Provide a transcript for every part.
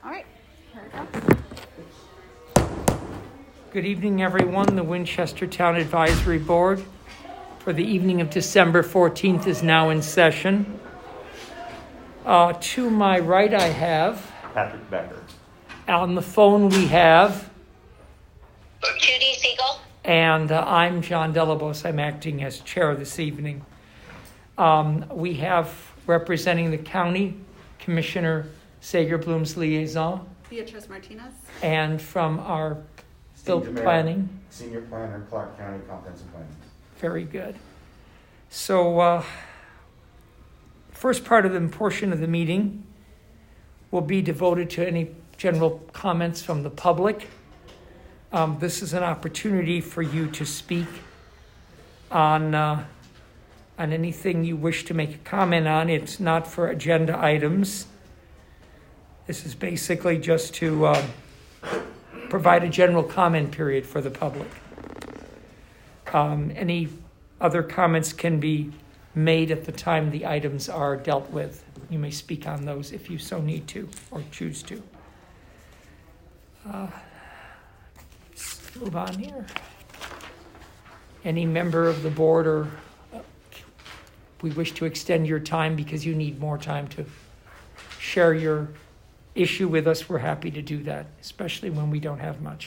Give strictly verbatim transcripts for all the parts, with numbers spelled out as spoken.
All right, here we go. Good evening, everyone. The Winchester Town Advisory Board for the evening of December fourteenth is now in session. Uh, to my right, I have Patrick Becker. On the phone, we have Judy Siegel. And uh, I'm John Delabos. I'm acting as chair this evening. Um, we have representing the county, Commissioner Sager-Bloom's liaison. Beatrice Martinez. And from our built Senior planning. Mayor, Senior Planner, Clark County Comprehensive Planning. Very good. So, uh, first part of the portion of the meeting will be devoted to any general comments from the public. Um, this is an opportunity for you to speak on uh, on anything you wish to make a comment on. It's not for agenda items. This is basically just to uh, provide a general comment period for the public. Um, any other comments can be made at the time the items are dealt with. You may speak on those if you so need to or choose to. Uh, let's move on here. Any member of the board or uh, we wish to extend your time because you need more time to share your issue with us, we're happy to do that, especially when we don't have much.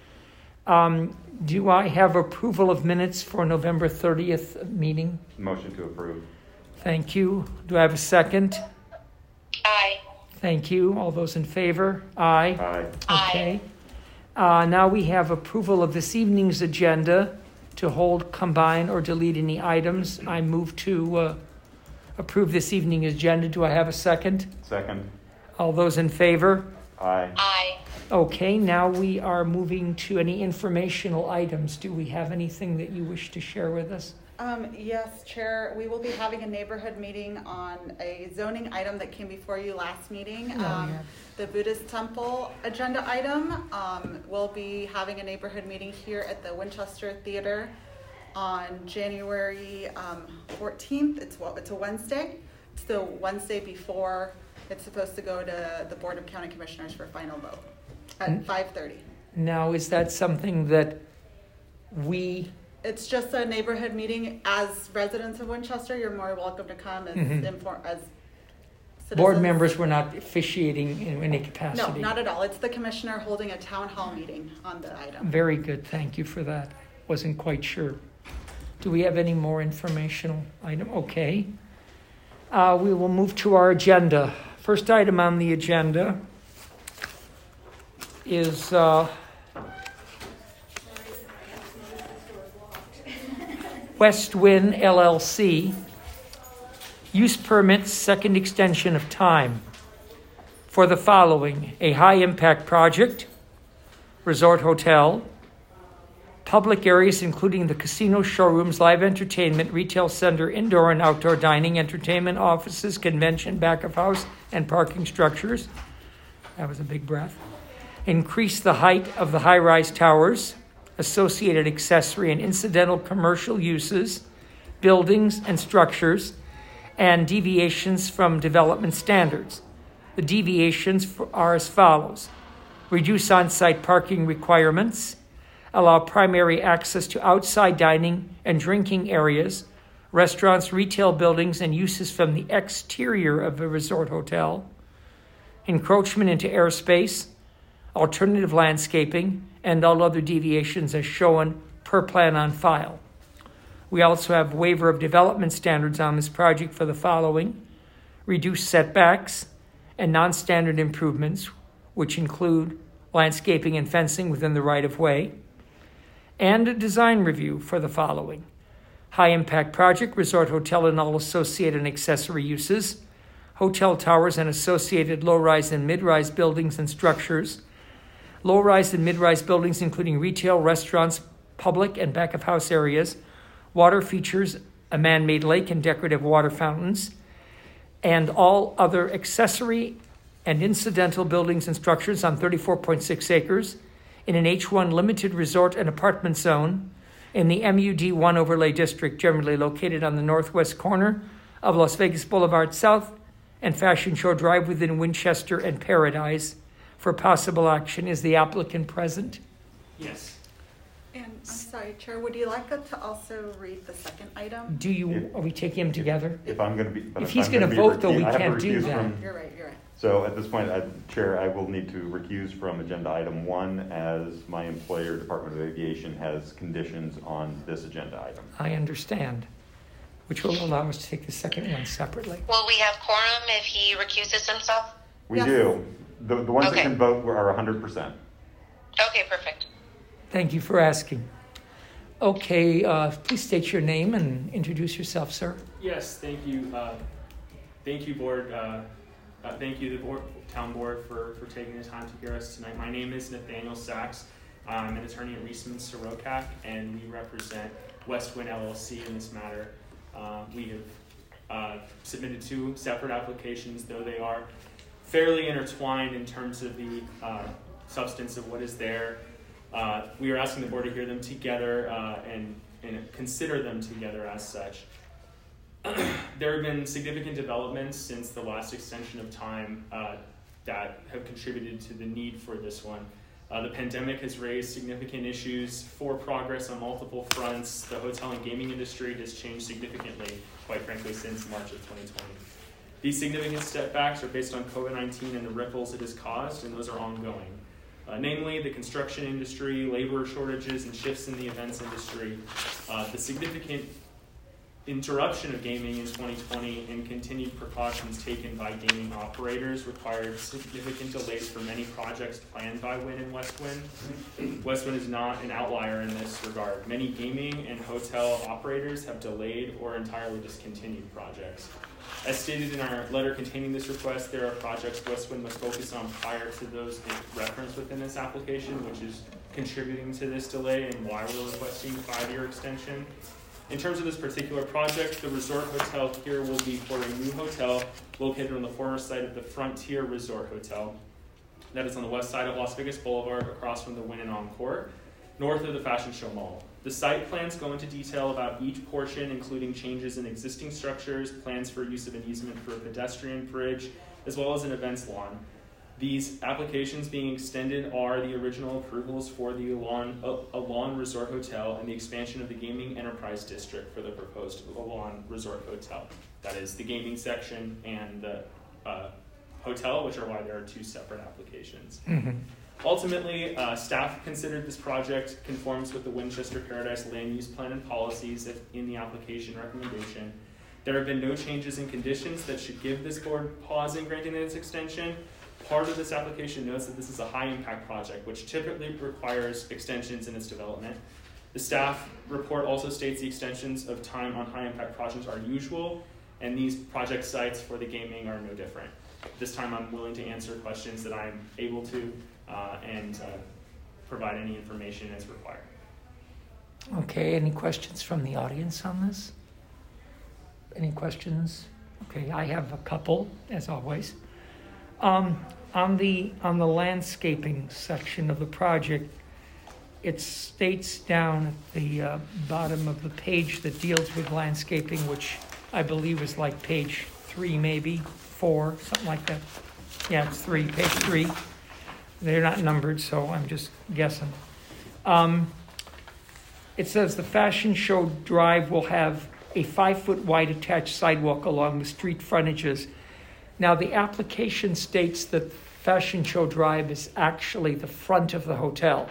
Um, do I have approval of minutes for November thirtieth meeting? Motion to approve. Thank you. Do I have a second? Aye. Thank you. All those in favor? Aye. Aye. Aye. Okay. Uh, now we have approval of this evening's agenda to hold, combine, or delete any items. I move to uh, approve this evening's agenda. Do I have a second? Second. All those in favor? Aye. Aye. Okay, now we are moving to any informational items. Do we have anything that you wish to share with us? Um, yes, Chair, we will be having a neighborhood meeting on a zoning item that came before you last meeting. Oh, um, yeah. The Buddhist temple agenda item. Um, we'll be having a neighborhood meeting here at the Winchester Theater on January um, fourteenth. It's what? It's a Wednesday. It's the Wednesday before it's supposed to go to the Board of County Commissioners for final vote at Mm. five thirty. Now, is that something that we, It's just a neighborhood meeting. As residents of Winchester, you're more welcome to come as Mhm. inform as citizens. board members were not officiating in any No, capacity? not at all. It's the commissioner holding a town hall meeting on the item. Very good, thank you for that. Wasn't quite sure. Do we have any more informational item? Okay. Uh, we will move to our agenda. First item on the agenda is uh, West Wind L L C use permit second extension of time for the following: a high-impact project, resort hotel, public areas including the casino, showrooms, live entertainment, retail center, indoor and outdoor dining, entertainment, offices, convention, back of house, and parking structures. That was a big breath. Increase the height of the high-rise towers, associated accessory and incidental commercial uses, buildings and structures, and deviations from development standards. The deviations are as follows: reduce on-site parking requirements, allow primary access to outside dining and drinking areas, restaurants, retail buildings, and uses from the exterior of a resort hotel, encroachment into airspace, alternative landscaping, and all other deviations as shown per plan on file. We also have waiver of development standards on this project for the following: reduce setbacks and non-standard improvements, which include landscaping and fencing within the right-of-way, and a design review for the following: high-impact project, resort hotel and all associated and accessory uses, hotel towers and associated low-rise and mid-rise buildings and structures, low-rise and mid-rise buildings including retail, restaurants, public and back-of-house areas, water features, a man-made lake and decorative water fountains, and all other accessory and incidental buildings and structures on thirty-four point six acres in an H one limited resort and apartment zone in the M U D one overlay district, generally located on the northwest corner of Las Vegas Boulevard South and Fashion Show Drive within Winchester and Paradise, for possible action. Is the applicant present? Yes. And I'm sorry, Chair, would you like us to also read the second item? Do you, are we taking them together? If I'm going to be, but If if he's I'm gonna be vote, though, recu- we I have to can't do recuse that. from- You're right, you're right. So at this point, I, Chair, I will need to recuse from agenda item one as my employer, Department of Aviation, has conditions on this agenda item. I understand, which will allow us to take the second one separately. Will we have quorum if he recuses himself? We Yes. do. The, the ones that Okay. can vote are one hundred percent. Okay, perfect. Thank you for asking. Okay, uh, please state your name and introduce yourself, sir. Yes, thank you. Uh, thank you, board. Uh, uh, thank you, the board, town board, for, for taking the time to hear us tonight. My name is Nathaniel Sachs. I'm an attorney at Reisman Sorokat, and we represent Westwind L L C in this matter. Uh, we have uh, submitted two separate applications, though they are fairly intertwined in terms of the uh, substance of what is there. Uh, we are asking the board to hear them together uh, and, and consider them together as such. There have been significant developments since the last extension of time uh, that have contributed to the need for this one. Uh, the pandemic has raised significant issues for progress on multiple fronts. The hotel and gaming industry has changed significantly, quite frankly, since March of twenty twenty. These significant setbacks are based on COVID nineteen and the ripples it has caused, and those are ongoing. Uh, namely, the construction industry, labor shortages, and shifts in the events industry, uh, the significant interruption of gaming in twenty twenty and continued precautions taken by gaming operators required significant delays for many projects planned by Wynn and Westwind. Westwind is not an outlier in this regard. Many gaming and hotel operators have delayed or entirely discontinued projects. As stated in our letter containing this request, there are projects Westwind must focus on prior to those referenced within this application, which is contributing to this delay and why we're requesting a five-year extension. In terms of this particular project, the resort hotel here will be for a new hotel located on the former site of the Frontier Resort Hotel. That is on the west side of Las Vegas Boulevard, across from the Wynn and Encore, north of the Fashion Show Mall. The site plans go into detail about each portion, including changes in existing structures, plans for use of an easement for a pedestrian bridge, as well as an events lawn. These applications being extended are the original approvals for the Alon, Alon Resort Hotel and the expansion of the Gaming Enterprise District for the proposed Alon Resort Hotel. That is the gaming section and the uh, hotel, which are why there are two separate applications. Mm-hmm. Ultimately, uh, staff considered this project conforms with the Winchester Paradise Land Use Plan and policies in the application recommendation. There have been no changes in conditions that should give this board pause in granting this extension. Part of this application notes that this is a high-impact project, which typically requires extensions in its development. The staff report also states the extensions of time on high-impact projects are usual, and these project sites for the gaming are no different. This time I'm willing to answer questions that I'm able to uh, and uh, provide any information as required. Okay, any questions from the audience on this? Any questions? Okay, I have a couple, as always. Um, on the on the landscaping section of the project, it states down at the uh, bottom of the page that deals with landscaping, which I believe is like page three, maybe four, something like that. Yeah, it's three, page three. They're not numbered, so I'm just guessing. Um, it says the Fashion Show Drive will have a five-foot wide attached sidewalk along the street frontages. Now, the application states that Fashion Show Drive is actually the front of the hotel.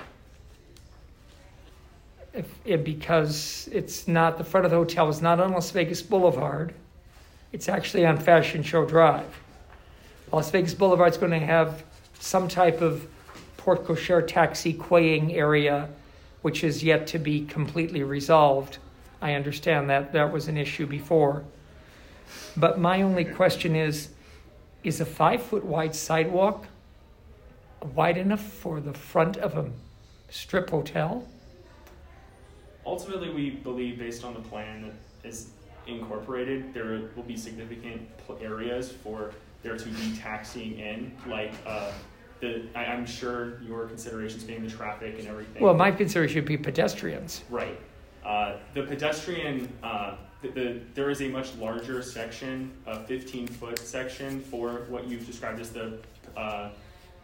If, if, because it's not, the front of the hotel is not on Las Vegas Boulevard. It's actually on Fashion Show Drive. Las Vegas Boulevard is going to have some type of porte cochere taxi quaying area, which is yet to be completely resolved. I understand that that was an issue before. But my only question is, is a five-foot wide sidewalk wide enough for the front of a strip hotel? Ultimately, we believe, based on the plan that is incorporated, there will be significant areas for there to be taxiing in, like uh, the. I, I'm sure your considerations being the traffic and everything. Well, my consideration should be pedestrians. Right. Uh, the pedestrian, uh, the, the, there is a much larger section, a fifteen-foot section for what you've described as the uh,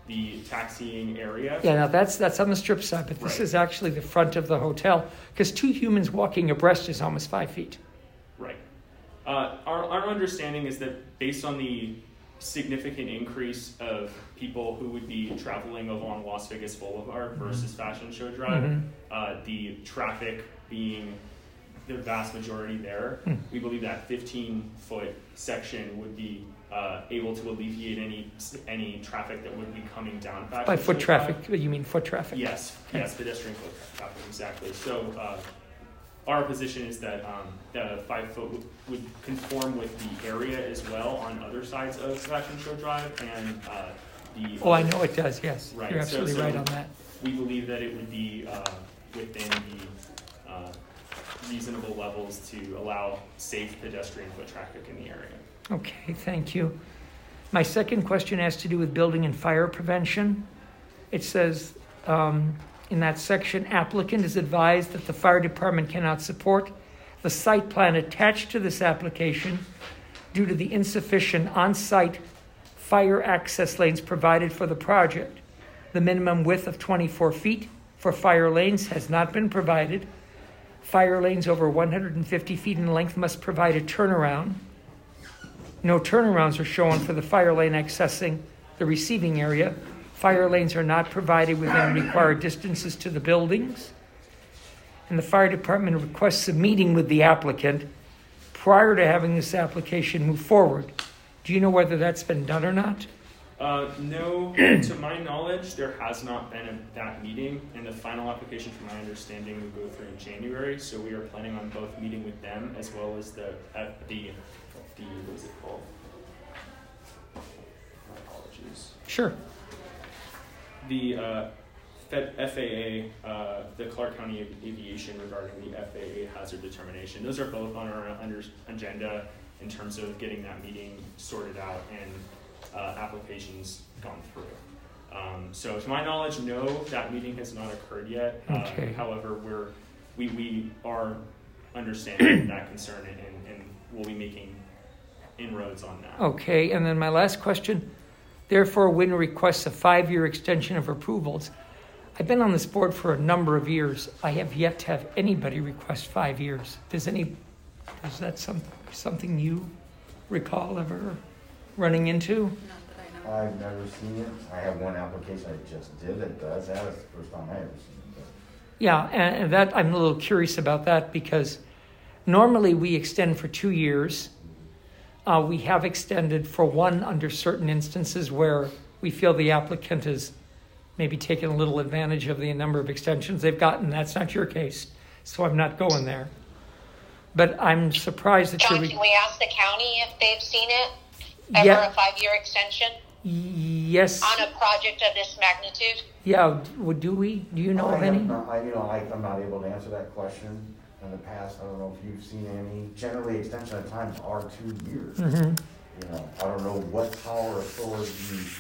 the taxiing area. Yeah, now that's that's on the strip side, but this Right. is actually the front of the hotel, because two humans walking abreast is almost five feet. Right. Uh, our, our understanding is that based on the significant increase of people who would be traveling along Las Vegas Boulevard versus Fashion Show Drive, Mhm. uh, the traffic being the vast majority there, Hmm. we believe that fifteen foot section would be uh, able to alleviate any any traffic that would be coming down Fashion By foot Show traffic, Drive. you mean foot traffic? Yes, Okay. yes, pedestrian foot traffic, exactly. So uh, our position is that um, the five foot would, would conform with the area as well on other sides of Fashion Show Drive and uh, the. Oh, I know it does, yes. Right, You're so- absolutely so- right on that. We believe that it would be uh, within the uh, reasonable levels to allow safe pedestrian foot traffic in the area. Okay, thank you. My second question has to do with building and fire prevention. It says um, in that section, applicant is advised that the fire department cannot support the site plan attached to this application due to the insufficient on-site fire access lanes provided for the project. The minimum width of twenty-four feet for fire lanes has not been provided. Fire lanes over one hundred fifty feet in length must provide a turnaround. No turnarounds are shown for the fire lane accessing the receiving area. Fire lanes are not provided within required distances to the buildings. And the fire department requests a meeting with the applicant prior to having this application move forward. Do you know whether that's been done or not? Uh, no, to my knowledge, there has not been a, that meeting, and the final application, from my understanding, will go through in January. So we are planning on both meeting with them as well as the uh, the the what is it called? My apologies. Sure. The uh, Fed F A A, uh, the Clark County Aviation regarding the F A A hazard determination. Those are both on our under agenda in terms of getting that meeting sorted out and uh, applications gone through. Um, so to my knowledge, no, that meeting has not occurred yet. Okay. Uh, however, we're, we, we are understanding that concern and, and we'll be making inroads on that. Okay, and then my last question. Therefore, Wynn requests a five-year extension of approvals. I've been on this board for a number of years. I have yet to have anybody request five years. Does any, is that some, something you recall ever running into? Not that I know. I've never seen it. I have one application I just did that does that. It's the first time I ever seen it. But Yeah, and, and that I'm a little curious about that because normally we extend for two years. Uh, we have extended for one under certain instances where we feel the applicant has maybe taken a little advantage of the number of extensions they've gotten. That's not your case, so I'm not going there. But I'm surprised that John, you're... can we ask the county if they've seen it? Ever Yeah. a five-year extension Yes. on a project of this magnitude? Yeah, would do we? Do you know I of have any? not- I, you know, I, I'm not able to answer that question. In the past, I don't know if you've seen any. Generally, extension of times are two years. Mm-hmm. You know, I don't know what power authority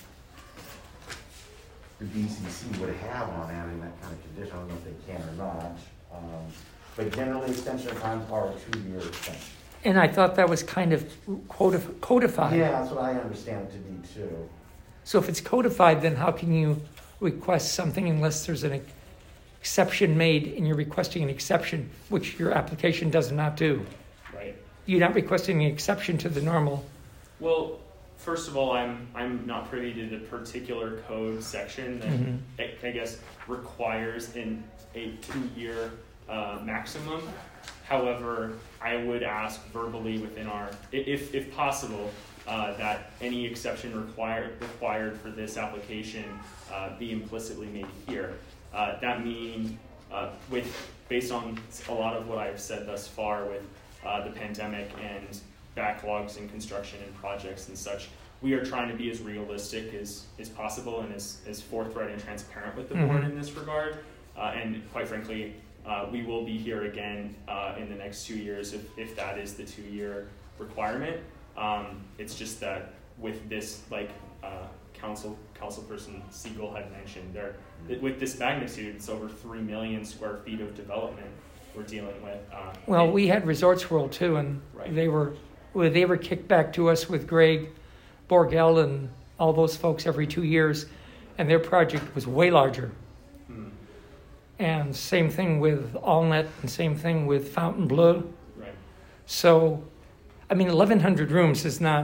the B C C would have on adding that kind of condition. I don't know if they can or not. Um, but generally, extension of times are a two-year extension. And I thought that was kind of codif- codified. Yeah, that's what I understand it to be too. So if it's codified, then how can you request something unless there's an exception made and you're requesting an exception, which your application does not do? Right. You're not requesting an exception to the normal. Well, first of all, I'm I'm not privy to the particular code section that Mhm. I, I guess requires in a two-year uh, maximum. However, I would ask verbally within our, i- if if possible, uh, that any exception required required for this application uh, be implicitly made here. Uh, that means, uh, with based on a lot of what I've said thus far with uh, the pandemic and backlogs in construction and projects and such, we are trying to be as realistic as, as possible and as, as forthright and transparent with the board Mhm. in this regard. Uh, and quite frankly, uh, we will be here again uh, in the next two years if, if that is the two-year requirement. Um, it's just that with this, like uh, council councilperson Siegel had mentioned, there with this magnitude, it's over three million square feet of development we're dealing with. Uh, Well, and- we had Resorts World too, and Right. they were well, they were kicked back to us with Greg Borgel and all those folks every two years. and their project was way larger. Hmm. And same thing with Allnet, and same thing with Fontainebleau. Right. So, I mean, eleven hundred rooms is not,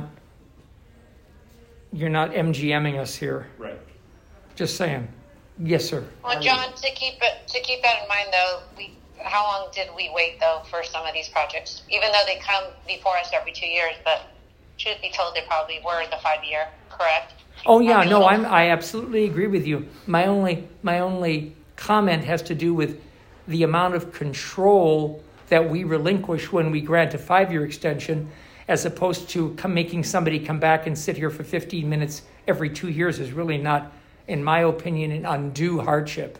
you're not MGMing us here. Right. Just saying. Yes, sir. Well, John, to keep it to keep that in mind, though, we how long did we wait though for some of these projects? Even though they come before us every two years, but truth be told, they probably were the five year, correct? Oh yeah, Probably no, little- I'm I absolutely agree with you. My only my only comment has to do with the amount of control that we relinquish when we grant a five-year extension, as opposed to come, making somebody come back and sit here for fifteen minutes every two years is really not, in my opinion, an undue hardship.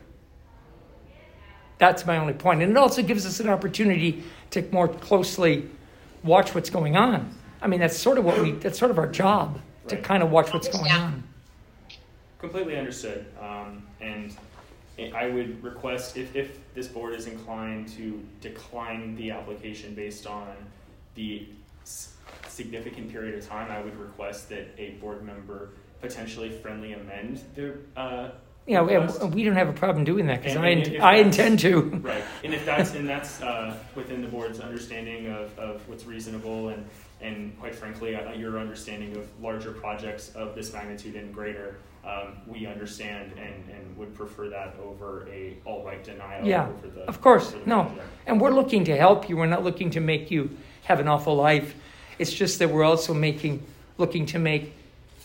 That's my only point. And it also gives us an opportunity to more closely watch what's going on. I mean, that's sort of what we, that's sort of our job, to Right. kind of watch what's going on. Completely understood. Um, and I would request, if, if this board is inclined to decline the application based on the s- significant period of time, I would request that a board member potentially friendly amend their uh, Yeah, request. and we don't have a problem doing that, because And- I, and int- if I that's- intend to. Right, and if that's and that's uh, within the board's understanding of, of what's reasonable, and and quite frankly, uh, your understanding of larger projects of this magnitude and greater, um, we understand and, and would prefer that over a all right denial. Yeah, over the, of course, over the no. project. And we're looking to help you. We're not looking to make you have an awful life. It's just that we're also making, looking to make,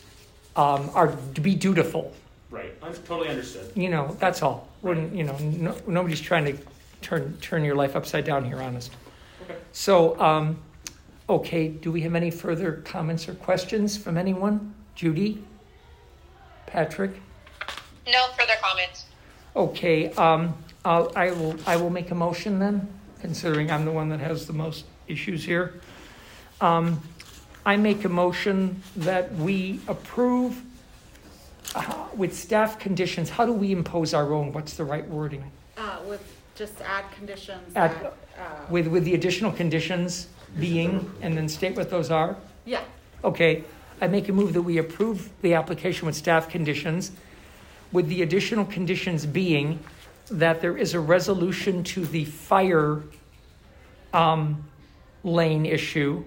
um, our, to be dutiful. Right, I'm totally understood. You know, that's all. We're, you know, no, nobody's trying to turn turn your life upside down here, honest. Okay. So, um, okay, do we have any further comments or questions from anyone? Judy? Patrick? No further comments. Okay, um, I'll, I will, I will make a motion then, considering I'm the one that has the most issues here. Um, I make a motion that we approve uh, with staff conditions. How do we impose our own? What's the right wording? Uh, with just add conditions Add- that, uh, With, with the additional conditions being, and then state what those are? yeah, Okay, I make a move that we approve the application with staff conditions, with the additional conditions being that there is a resolution to the fire um, lane issue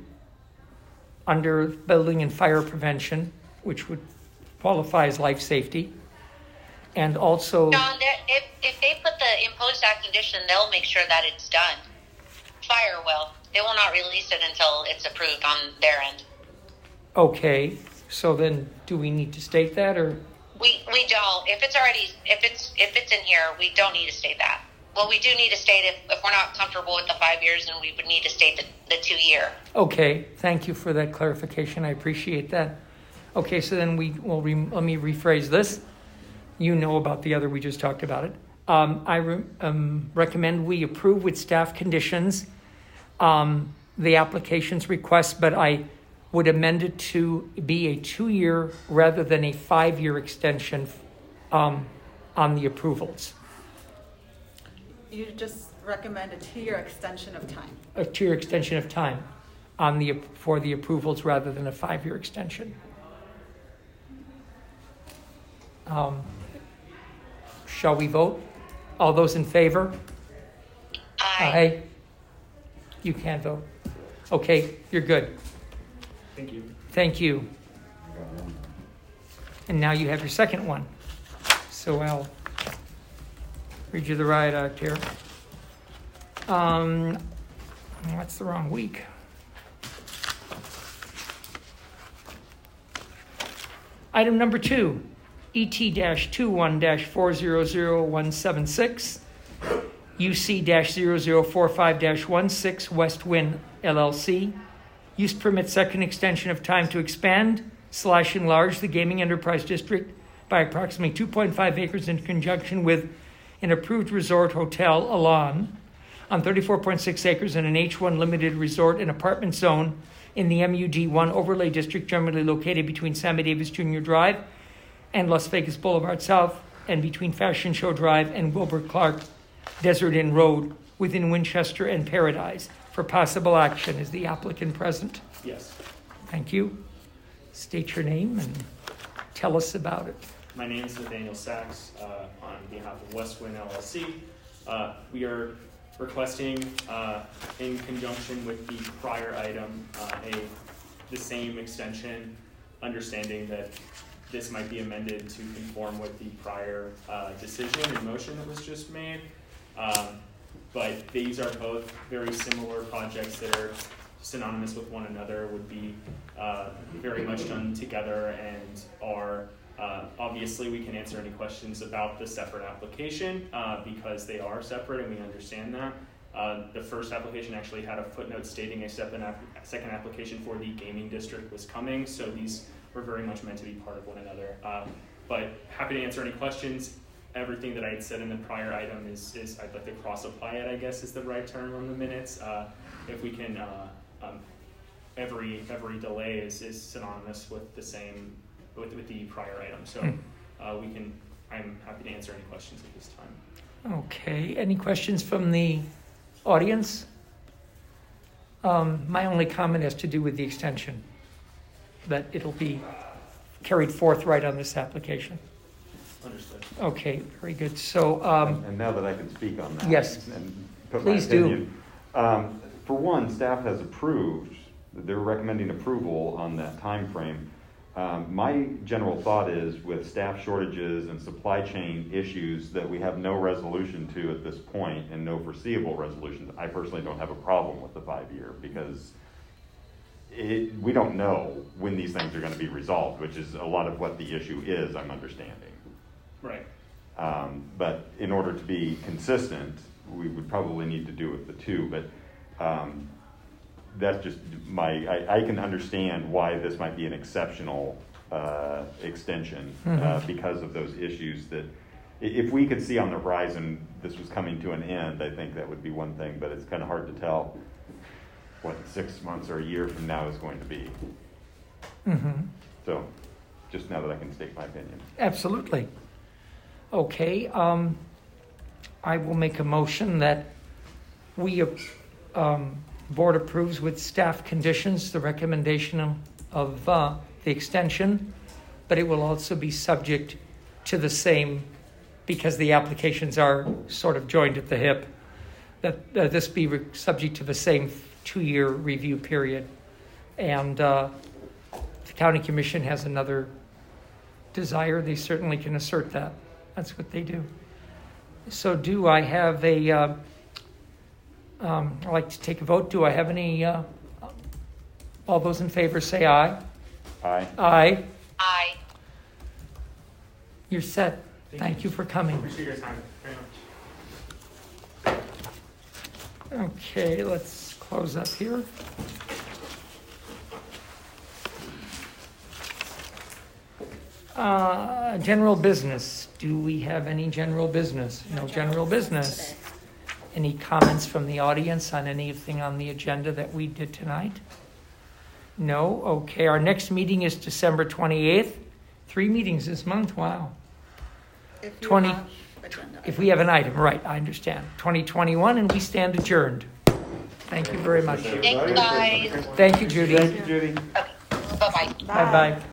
under building and fire prevention, which would qualify as life safety, and also, John, they're- if if they put the impose that condition, they'll make sure that it's done. Fire will. They will not release it until it's approved on their end. okay, so then do we need to state that, or? We we don't. If it's already if it's if it's in here, we don't need to state that. Well, we do need to state if, if we're not comfortable with the five years, then we would need to state the, the two year. Okay, thank you for that clarification. I appreciate that. Okay, so then we will, re- let me rephrase this. You know about the other, we just talked about it. Um, I re- um, recommend we approve with staff conditions um, the application's request, but I would amend it to be a two-year rather than a five-year extension um, on the approvals. you just recommend a two-year extension of time. A two-year extension of time on the, for the approvals rather than a five-year extension. Um, shall we vote? All those in favor? Aye. You can vote. Okay, you're good. Thank you. Thank you. And now you have your second one. So I'll read you the riot act here. Um, that's the wrong week. Item number two, E T twenty-one four zero zero one seven six, U C zero zero four five one six West Wind L L C. Use permit second extension of time to expand slash enlarge the gaming enterprise district by approximately two point five acres in conjunction with an approved resort hotel, Alon, on thirty-four point six acres in an H one limited resort and apartment zone in the M U D one overlay district, generally located between Sammy Davis Junior Drive and Las Vegas Boulevard South, and between Fashion Show Drive and Wilbur Clark Desert Inn Road within Winchester and Paradise. For possible action, is the applicant present? Yes. Thank you. State your name and tell us about it. my name is Nathaniel Sachs uh, on behalf of Westwind L L C. Uh, we are requesting, uh, in conjunction with the prior item, uh, a the same extension, understanding that this might be amended to conform with the prior uh, decision and motion that was just made. Um, but these are both very similar projects that are synonymous with one another, would be uh, very much done together, and are uh, obviously we can answer any questions about the separate application uh, because they are separate and we understand that. Uh, the first application actually had a footnote stating a second, ap- second application for the gaming district was coming, so these were very much meant to be part of one another. Uh, but happy to answer any questions. Everything that I had said in the prior item is, is I'd like to cross-apply it, I guess is the right term on the minutes. Uh, if we can, uh, um, every every delay is, is synonymous with the same, with, with the prior item. So uh, we can, I'm happy to answer any questions at this time. Okay, any questions from the audience? Um, my only comment has to do with the extension, that it'll be carried forth right on this application. Understood. Okay, very good. So, um, And now that I can speak on that. Yes. And put Please my do. opinion. Um, for one, staff has approved, they're recommending approval on that time frame. Um, my general thought is with staff shortages and supply chain issues that we have no resolution to at this point and no foreseeable resolutions. I personally don't have a problem with the five-year because it, we don't know when these things are going to be resolved, which is a lot of what the issue is, I'm understanding. Right. Um, but in order to be consistent, we would probably need to do it the two, but um, that's just my, I, I can understand why this might be an exceptional uh, extension Mm-hmm. uh, because of those issues that, i- if we could see on the horizon this was coming to an end, I think that would be one thing, but it's kind of hard to tell what six months or a year from now is going to be. mhm. So, just now that I can state my opinion. Absolutely. Okay, um, I will make a motion that we, um, board approves with staff conditions the recommendation of, of uh, the extension, but it will also be subject to the same, because the applications are sort of joined at the hip, that uh, this be re- subject to the same two-year review period. And uh, if the county commission has another desire, they certainly can assert that. That's what they do. So do I have a, uh, um, I'd like to take a vote. Do I have any, uh, all those in favor say aye. Aye. Aye. Aye. You're set. Thank Thank you for coming. Appreciate your time very much. Okay, let's close up here. Uh, general business. Do we have any general business? No general business. Any comments from the audience on anything on the agenda that we did tonight? No? Okay, our next meeting is December twenty-eighth. Three meetings this month, wow. If you twenty have agenda If we have an item, right, I understand. twenty twenty-one, and we stand adjourned. Thank you very much. Thank you, guys. Thank you, Judy. Thank you, Judy. Okay. Bye-bye. Bye-bye.